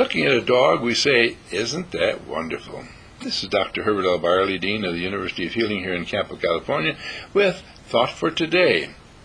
Looking at a dog, we say, "Isn't that wonderful?" This is Dr. Herbert L. Barley, Dean of the University of Healing here in Campo, California, with Thought for Today.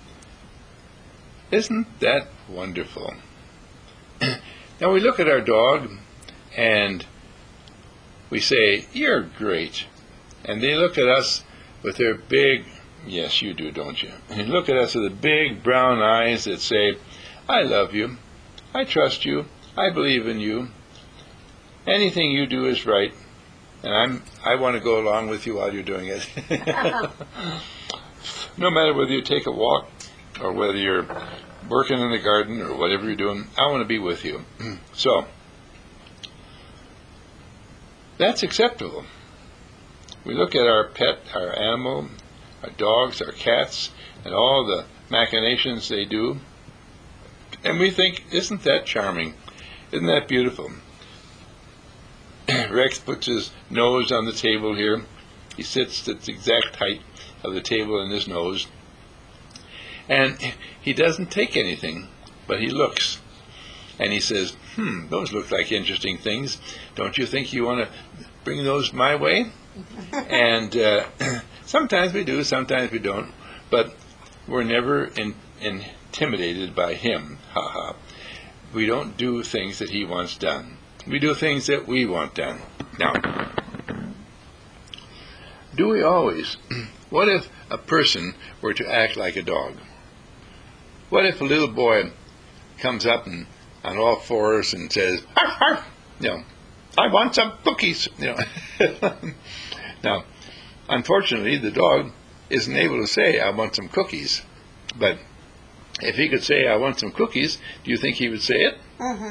Isn't that wonderful? Now we look at our dog and we say, "You're great." And they look at us with their big, yes you do, don't you? And look at us with the big brown eyes that say, "I love you, I trust you, I believe in you. Anything you do is right, and I want to go along with you while you're doing it." No matter whether you take a walk or whether you're working in the garden or whatever you're doing, I want to be with you. So, that's acceptable. We look at our pet, our animal, our dogs, our cats, and all the machinations they do, and we think, "Isn't that charming? Isn't that beautiful?" Rex puts his nose on the table here. He sits at the exact height of the table in his nose. And he doesn't take anything, but he looks. And he says, "Those look like interesting things. Don't you think you want to bring those my way?" And sometimes we do, sometimes we don't. But we're never intimidated by him. Ha ha. We don't do things that he wants done. We do things that we want done. Now, do we always? What if a person were to act like a dog? What if a little boy comes up and on all fours and says, "Arf, arf," "I want some cookies," Now, unfortunately, the dog isn't able to say, "I want some cookies." But if he could say, "I want some cookies," do you think he would say it?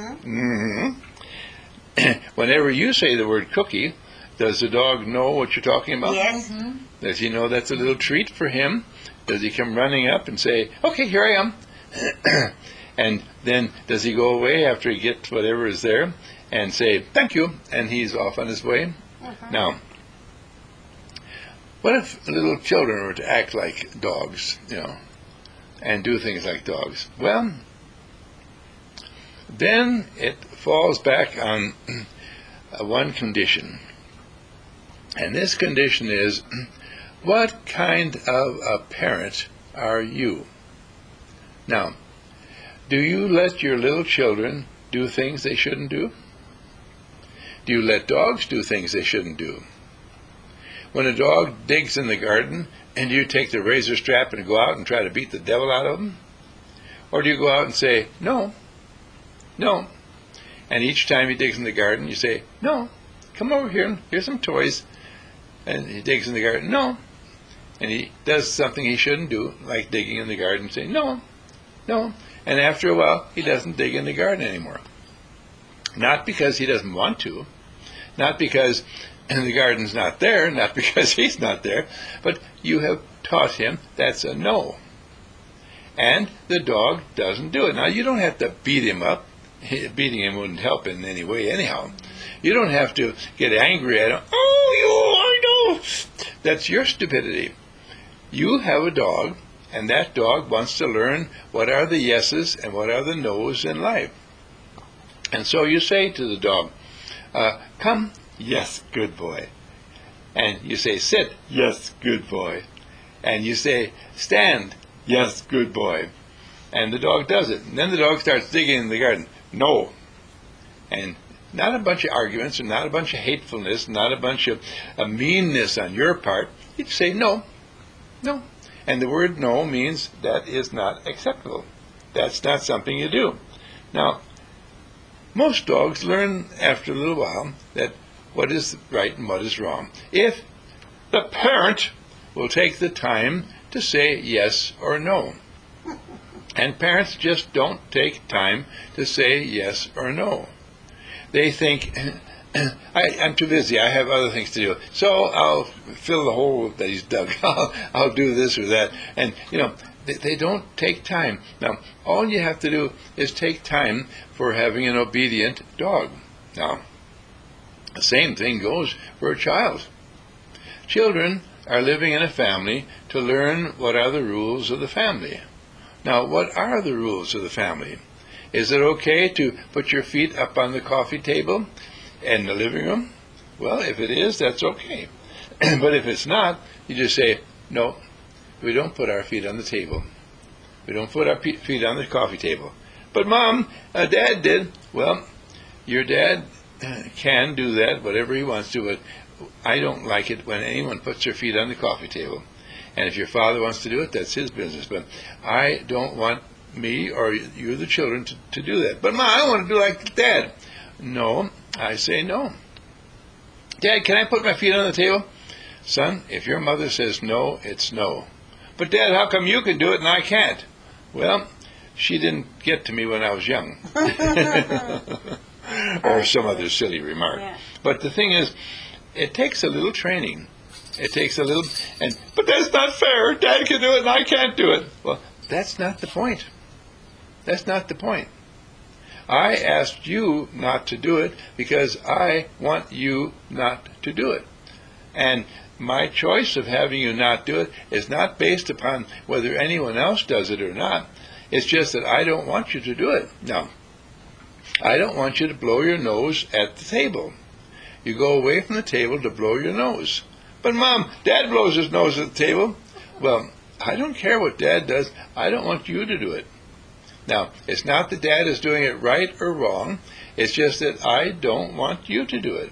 Whenever you say the word cookie, does the dog know what you're talking about? Yes. Does he know that's a little treat for him? Does he come running up and say, "Okay, here I am"? And then does he go away after he gets whatever is there and say, "Thank you," and he's off on his way? Now, what if little children were to act like dogs, and do things like dogs? Well, then it falls back on one condition. And this condition is, what kind of a parent are you? Now, do you let your little children do things they shouldn't do? Do you let dogs do things they shouldn't do? When a dog digs in the garden, and you take the razor strap and go out and try to beat the devil out of him? Or do you go out and say, "No, no"? And each time he digs in the garden, you say, "No, come over here, here's some toys." And he digs in the garden, "No." And he does something he shouldn't do, like digging in the garden, and say, "No, no." And after a while, he doesn't dig in the garden anymore. Not because he doesn't want to, not because the garden's not there, not because he's not there, but you have taught him that's a no. And the dog doesn't do it. Now, you don't have to beat him up. Beating him wouldn't help in any way anyhow. You don't have to get angry at him. "Oh, I know." That's your stupidity. You have a dog, and that dog wants to learn what are the yeses and what are the nos in life. And so you say to the dog, "Come." "Yes, good boy." And you say, "Sit." "Yes, good boy." And you say, "Stand." "Yes, good boy." And the dog does it. And then the dog starts digging in the garden. "No." And not a bunch of arguments, and not a bunch of hatefulness, not a bunch of meanness on your part. You say, "No, no." And the word "no" means that is not acceptable. That's not something you do. Now, most dogs learn after a little while that what is right and what is wrong, if the parent will take the time to say yes or no. And parents just don't take time to say yes or no. They think, I'm too busy, I have other things to do, so I'll fill the hole that he's dug. I'll do this or that. And, they don't take time. Now, all you have to do is take time for having an obedient dog. Now, the same thing goes for a child. Children are living in a family to learn what are the rules of the family. Now, what are the rules of the family? Is it okay to put your feet up on the coffee table in the living room? Well, if it is, that's okay. But if it's not, you just say, no, we don't put our feet on the table. We don't put our feet on the coffee table. But Mom, Dad did. Well, your dad can do that, whatever he wants to, but I don't like it when anyone puts their feet on the coffee table. And if your father wants to do it, that's his business. But I don't want me or you, the children, to do that. But Mom, I want to do like Dad. No, I say no. Dad, can I put my feet on the table? Son, if your mother says no, it's no. But Dad, how come you can do it and I can't? Well, she didn't get to me when I was young. Or some other silly remark. Yeah. But the thing is, it takes a little training. It takes a little, but that's not fair. Dad can do it and I can't do it. Well, that's not the point. That's not the point. I asked you not to do it because I want you not to do it. And my choice of having you not do it is not based upon whether anyone else does it or not. It's just that I don't want you to do it. Now, I don't want you to blow your nose at the table. You go away from the table to blow your nose. But Mom, Dad blows his nose at the table. Well, I don't care what Dad does. I don't want you to do it. Now, it's not that Dad is doing it right or wrong. It's just that I don't want you to do it.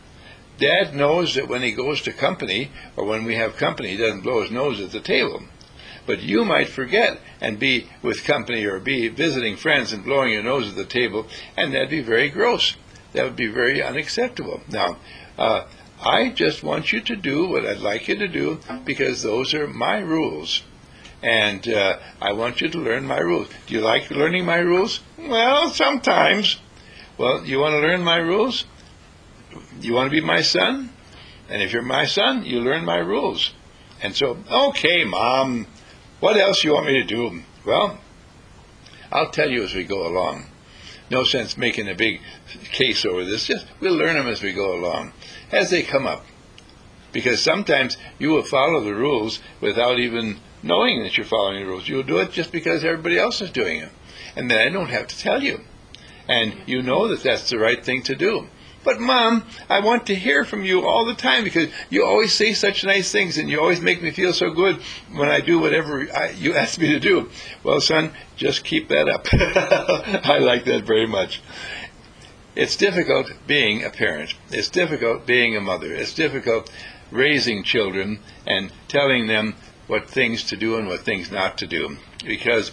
Dad knows that when he goes to company, or when we have company, he doesn't blow his nose at the table. But you might forget and be with company or be visiting friends and blowing your nose at the table, and that'd be very gross. That would be very unacceptable. Now, I just want you to do what I'd like you to do because those are my rules. And I want you to learn my rules. Do you like learning my rules? Well, sometimes. Well, you want to learn my rules? You want to be my son? And if you're my son, you learn my rules. And so, okay, Mom, what else do you want me to do? Well, I'll tell you as we go along. No sense making a big case over this. Just we'll learn them as we go along, as they come up. Because sometimes you will follow the rules without even knowing that you're following the rules. You'll do it just because everybody else is doing it. And then I don't have to tell you. And you know that that's the right thing to do. But Mom, I want to hear from you all the time because you always say such nice things and you always make me feel so good when I do whatever you ask me to do. Well, son, just keep that up. I like that very much. It's difficult being a parent. It's difficult being a mother. It's difficult raising children and telling them what things to do and what things not to do. Because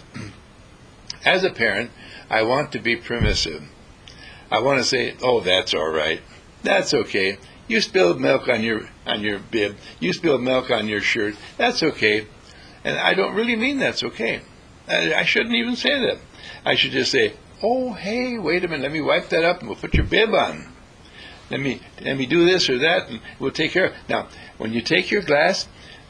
as a parent, I want to be permissive. I want to say, oh, that's all right. That's okay. You spilled milk on your bib. You spilled milk on your shirt. That's okay. And I don't really mean that's okay. I shouldn't even say that. I should just say, oh, hey, wait a minute. Let me wipe that up and we'll put your bib on. Let me do this or that and we'll take care of it. Now, when you take your glass,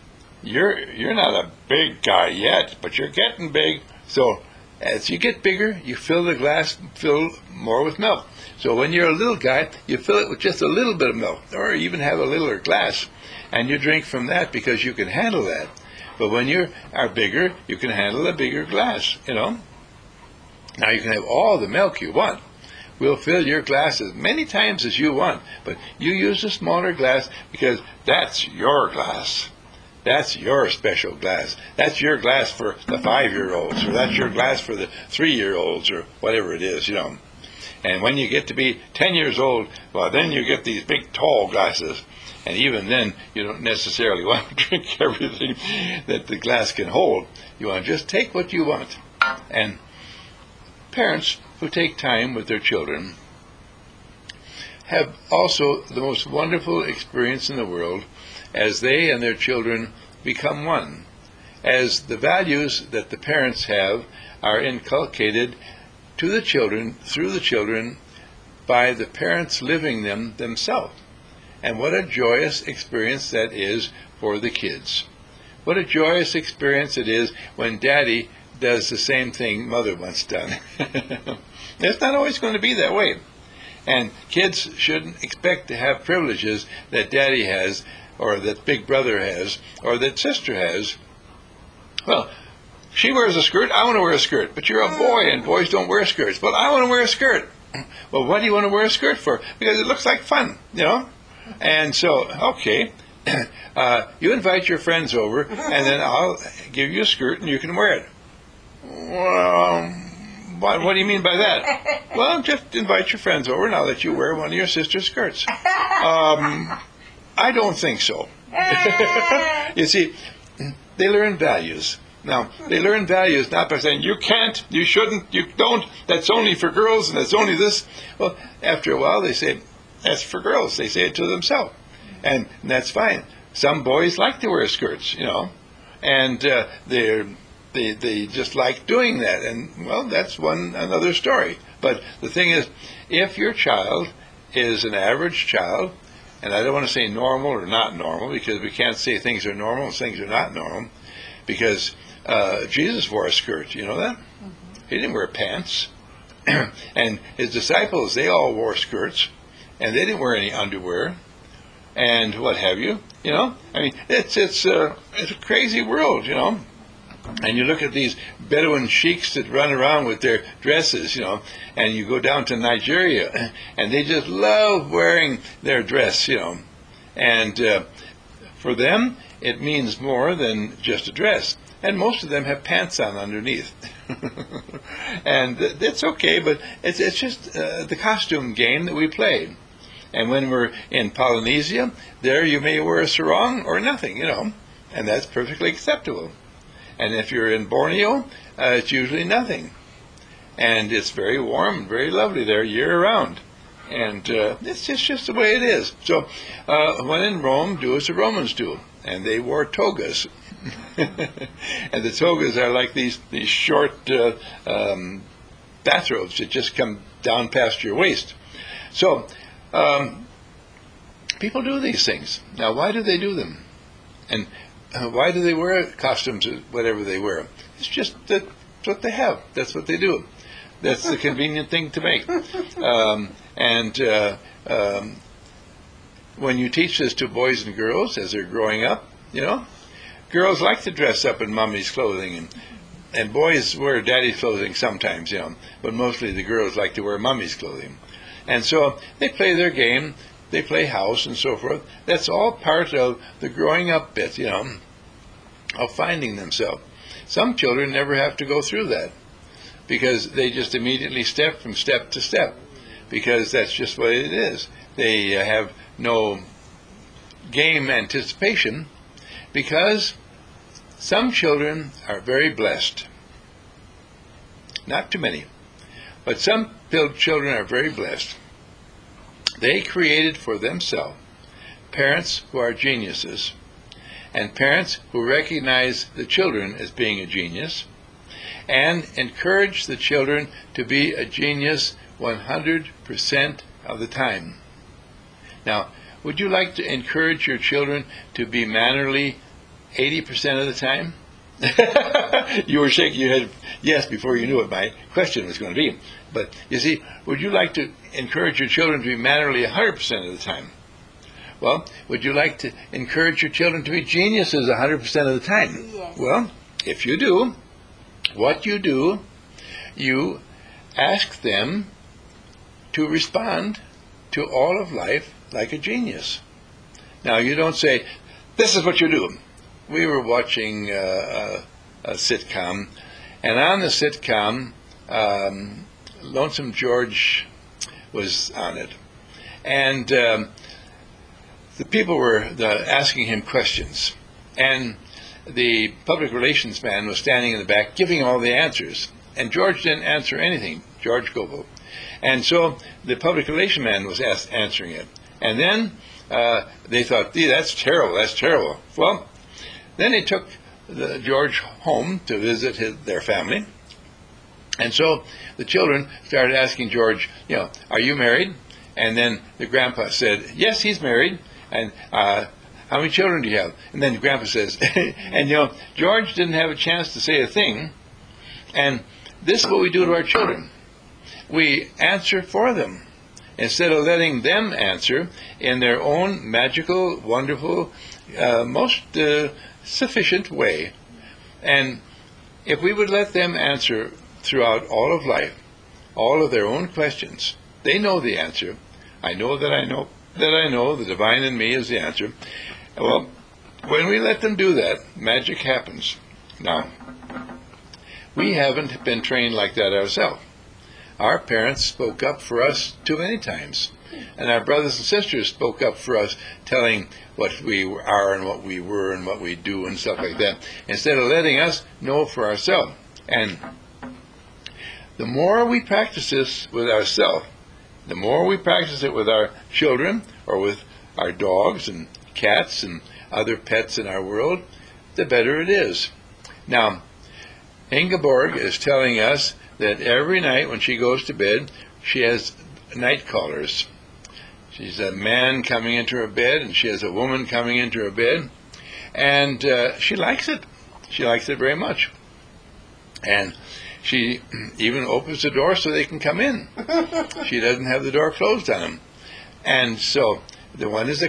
you're not a big guy yet, but you're getting big. So as you get bigger, you fill the glass more with milk. So when you're a little guy, you fill it with just a little bit of milk, or even have a littler glass, and you drink from that because you can handle that. But when you are bigger, you can handle a bigger glass, Now you can have all the milk you want. We'll fill your glass as many times as you want, but you use a smaller glass because that's your glass. That's your special glass. That's your glass for the 5-year-olds, or that's your glass for the 3-year-olds, or whatever it is, And when you get to be 10 years old, well, then you get these big, tall glasses. And even then, you don't necessarily want to drink everything that the glass can hold. You want to just take what you want. And parents who take time with their children have also the most wonderful experience in the world as they and their children become one, as the values that the parents have are inculcated to the children, through the children, by the parents living them themselves. And what a joyous experience that is for the kids. What a joyous experience it is when Daddy does the same thing Mother once done. It's not always going to be that way. And kids shouldn't expect to have privileges that Daddy has, or that Big Brother has, or that Sister has. Well, She wears a skirt, I want to wear a skirt. But you're a boy, and boys don't wear skirts. But I want to wear a skirt. Well, what do you want to wear a skirt for? Because it looks like fun, you know? And so, okay, you invite your friends over, and then I'll give you a skirt, and you can wear it. Well, what do you mean by that? Well, just invite your friends over, and I'll let you wear one of your sister's skirts. I don't think so. You see, they learn values. Now, they learn values not by saying, you can't, you shouldn't, you don't, that's only for girls, and that's only this. Well, after a while, they say, that's for girls. They say it to themselves. And that's fine. Some boys like to wear skirts, you know, and they just like doing that. And, well, that's another story. But the thing is, if your child is an average child, and I don't want to say normal or not normal, because we can't say things are normal and things are not normal, because Jesus wore a skirt, you know that? Mm-hmm. He didn't wear pants. And his disciples, they all wore skirts, and they didn't wear any underwear, and what have you, you know? I mean, it's a crazy world, you know? And you look at these Bedouin sheiks that run around with their dresses, you know, and you go down to Nigeria, and they just love wearing their dress, you know. And for them, it means more than just a dress. And most of them have pants on underneath. And that's okay, but it's just the costume game that we play. And when we're in Polynesia, there you may wear a sarong or nothing, you know, and that's perfectly acceptable. And if you're in Borneo, it's usually nothing. And it's very warm and very lovely there year-round. And it's just the way it is. So when in Rome, do as the Romans do. And they wore togas. And the togas are like these short bathrobes that just come down past your waist. So people do these things. Now, why do they do them? And why do they wear costumes, whatever they wear? It's just that's what they have. That's what they do. That's the convenient thing to make. When you teach this to boys and girls as they're growing up, you know, girls like to dress up in mommy's clothing, and boys wear daddy's clothing sometimes, you know, but mostly the girls like to wear mommy's clothing. And so they play their game, they play house and so forth. That's all part of the growing up bit, you know, of finding themselves. Some children never have to go through that because they just immediately step from step to step because that's just what it is. They have no game anticipation because some children are very blessed. Not too many, but some children are very blessed. They created for themselves parents who are geniuses, and parents who recognize the children as being a genius, and encourage the children to be a genius 100% of the time. Now, would you like to encourage your children to be mannerly 80% of the time? You were shaking your head yes before you knew what my question was going to be. But, you see, would you like to encourage your children to be mannerly 100% of the time? Well, would you like to encourage your children to be geniuses 100% of the time? Yes. Well, if you do, what you do, you ask them to respond to all of life like a genius. Now, you don't say, this is what you do. We were watching a sitcom, and on the sitcom, Lonesome George was on it. And the people were asking him questions. And the public relations man was standing in the back giving all the answers. And George didn't answer anything, George Gobel. And so the public relations man was answering it. And then they thought, that's terrible, that's terrible. Well, then they took George home to visit their family. And so the children started asking George, are you married? And then the grandpa said, yes, he's married. And how many children do you have? And then the grandpa says, and George didn't have a chance to say a thing. And this is what we do to our children. We answer for them instead of letting them answer in their own magical, wonderful, most sufficient way. And if we would let them answer throughout all of life, all of their own questions, they know the answer. I know that I know that I know the divine in me is the answer. Well, when we let them do that, magic happens. Now, we haven't been trained like that ourselves. Our parents spoke up for us too many times. And our brothers and sisters spoke up for us, telling what we are and what we were and what we do and stuff like that, instead of letting us know for ourselves. And the more we practice this with ourselves, the more we practice it with our children or with our dogs and cats and other pets in our world, the better it is. Now, Ingeborg is telling us that every night when she goes to bed, she has night callers. She's a man coming into her bed, and she has a woman coming into her bed, and she likes it. She likes it very much. And she even opens the door so they can come in. She doesn't have the door closed on them. And so the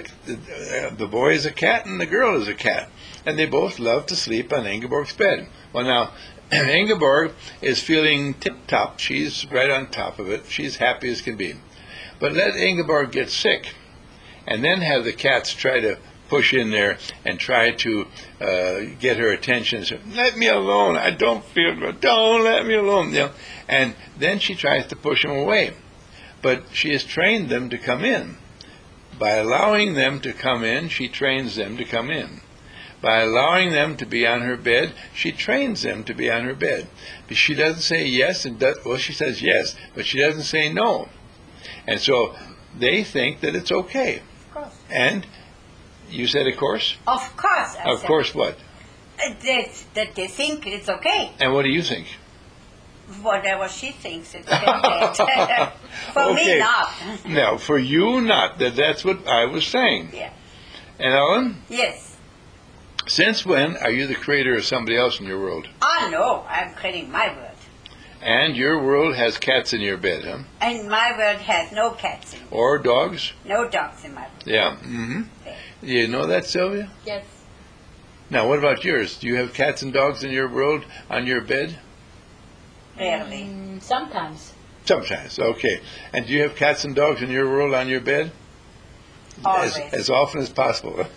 boy is a cat and the girl is a cat. And they both love to sleep on Ingeborg's bed. Well, now, Ingeborg is feeling tip-top. She's right on top of it. She's happy as can be. But let Ingeborg get sick, and then have the cats try to push in there and try to get her attention. Say, let me alone. I don't feel good. Don't let me alone. You know? And then she tries to push them away. But she has trained them to come in. By allowing them to come in, she trains them to come in. By allowing them to be on her bed, she trains them to be on her bed. But she doesn't say yes, well, she says yes, but she doesn't say no. And so they think that it's okay. Of course. And you said, of course? Of course. Of course what? That they think it's okay. And what do you think? Whatever she thinks it's okay. For me, not. No, for you, not. That's what I was saying. Yeah. And Ellen? Yes. Since when are you the creator of somebody else in your world? Oh, no, I'm creating my world. And your world has cats in your bed, huh? And my world has no cats in it. Or dogs? No dogs in my world. Yeah. Mm-hmm. Okay. You know that, Sylvia? Yes. Now, what about yours? Do you have cats and dogs in your world on your bed? Rarely. Sometimes. Sometimes, okay. And do you have cats and dogs in your world on your bed? Always. As often as possible.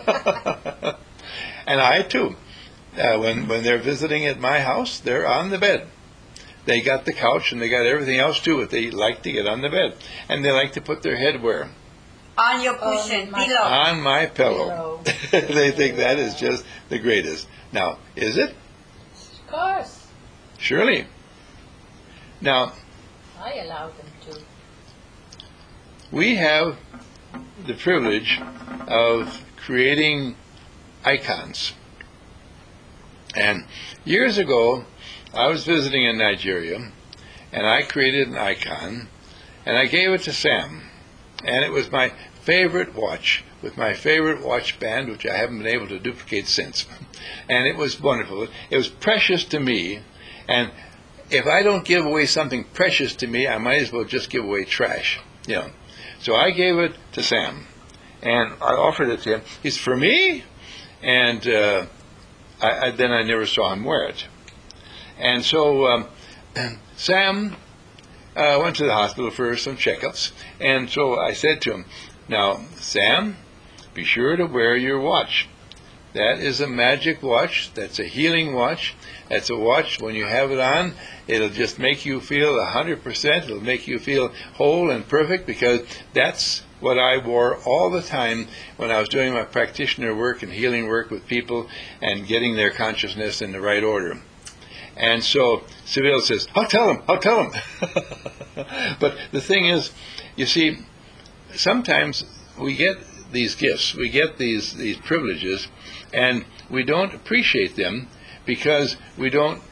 And I, too. When they're visiting at my house, they're on the bed. They got the couch and they got everything else too, but they like to get on the bed. And they like to put their head where? On your cushion, below. On my pillow. They think that is just the greatest. Now, is it? Of course. Surely. Now, I allow them to. we have the privilege of creating icons. And years ago, I was visiting in Nigeria, and I created an icon, and I gave it to Sam. And it was my favorite watch, with my favorite watch band, which I haven't been able to duplicate since. And it was wonderful. It was precious to me, and if I don't give away something precious to me, I might as well just give away trash, you know. So I gave it to Sam, and I offered it to him. It's for me, and then I never saw him wear it. And so Sam went to the hospital for some checkups, and so I said to him, now, Sam, be sure to wear your watch. That is a magic watch. That's a healing watch. That's a watch, when you have it on, it'll just make you feel 100%. It'll make you feel whole and perfect, because that's what I wore all the time when I was doing my practitioner work and healing work with people and getting their consciousness in the right order. And so Seville says, I'll tell him. But the thing is, you see, sometimes we get these gifts, we get these privileges, and we don't appreciate them because we don't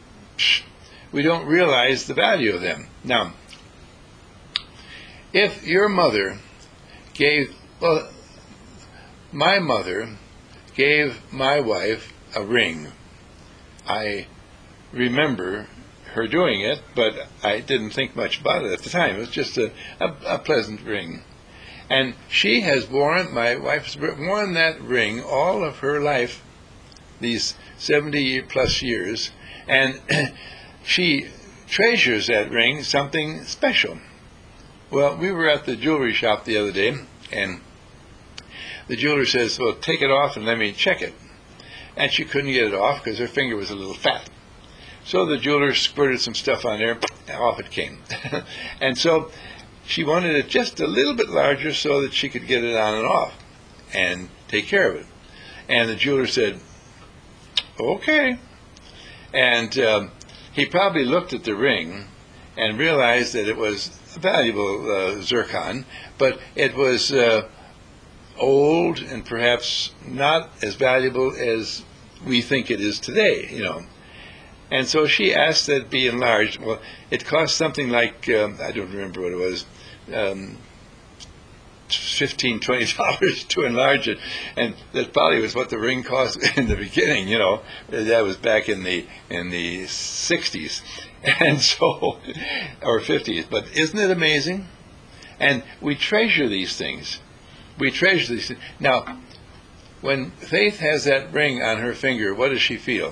realize the value of them. Now, if your mother my mother gave my wife a ring. I remember her doing it, but I didn't think much about it at the time. It was just a pleasant ring. And she has my wife has worn that ring all of her life, these 70 plus years, And she treasures that ring, something special. Well, we were at the jewelry shop the other day, and the jeweler says, well, take it off and let me check it. And she couldn't get it off because her finger was a little fat. So the jeweler squirted some stuff on there, and off it came. And so she wanted it just a little bit larger so that she could get it on and off and take care of it. And the jeweler said, okay. And he probably looked at the ring and realized that it was a valuable zircon, but it was old and perhaps not as valuable as we think it is today, And so she asked that it be enlarged. Well, it cost something like, I don't remember what it was, $15, $20 to enlarge it. And that probably was what the ring cost in the beginning, That was back in the 60s. And so, or 50s. But isn't it amazing? And we treasure these things. We treasure these things. Now, when Faith has that ring on her finger, what does she feel?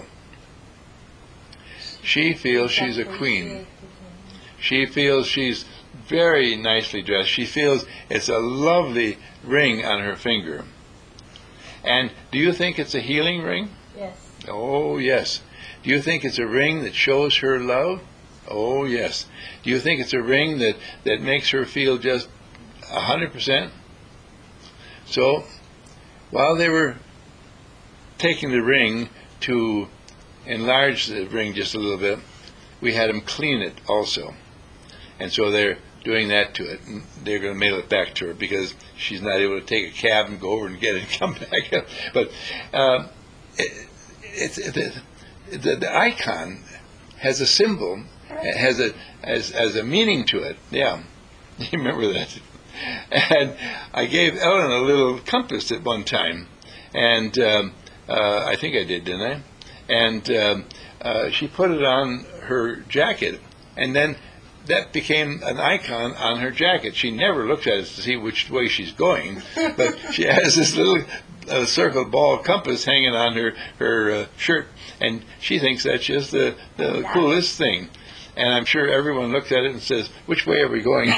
She feels she's a queen. She feels she's very nicely dressed. She feels it's a lovely ring on her finger. And do you think it's a healing ring? Yes. Oh, yes. Do you think it's a ring that shows her love? Oh, yes. Do you think it's a ring that makes her feel just 100%? So, while they were taking the ring to enlarge the ring just a little bit, we had them clean it also. And so they're doing that to it. And they're going to mail it back to her because she's not able to take a cab and go over and get it and come back. But the icon has a symbol, has a meaning to it. Yeah, you remember that. And I gave Ellen a little compass at one time, and I think I did, didn't I? And she put it on her jacket, and then that became an icon on her jacket. She never looks at it to see which way she's going, but she has this little circle ball compass hanging on her shirt, and she thinks that's just the coolest thing. And I'm sure everyone looks at it and says, which way are we going?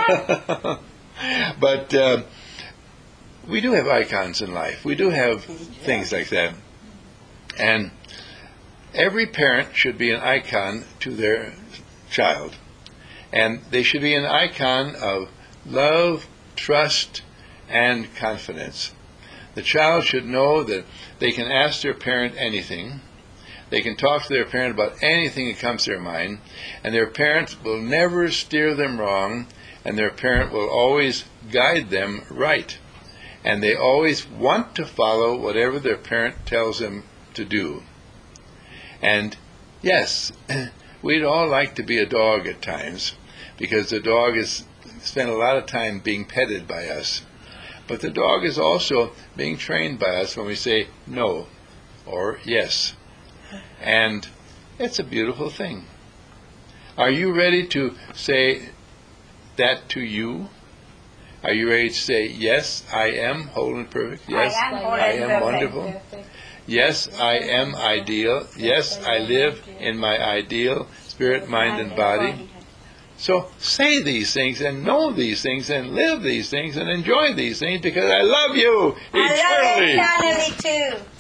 But we do have icons in life. We do have things like that. And every parent should be an icon to their child. And they should be an icon of love, trust, and confidence. The child should know that they can ask their parent anything. They can talk to their parent about anything that comes to their mind, and their parent will never steer them wrong, and their parent will always guide them right. And they always want to follow whatever their parent tells them to do. And yes, we'd all like to be a dog at times, because the dog has spent a lot of time being petted by us. But the dog is also being trained by us when we say no or yes. And it's a beautiful thing. Are you ready to say that to you? Are you ready to say, yes, I am whole and perfect? Yes, I am whole I and am perfect. wonderful. Yes, I am ideal. Yes, I live in my ideal spirit, mind, and body. So say these things and know these things and live these things and enjoy these things because I love you eternally. I love you eternally too.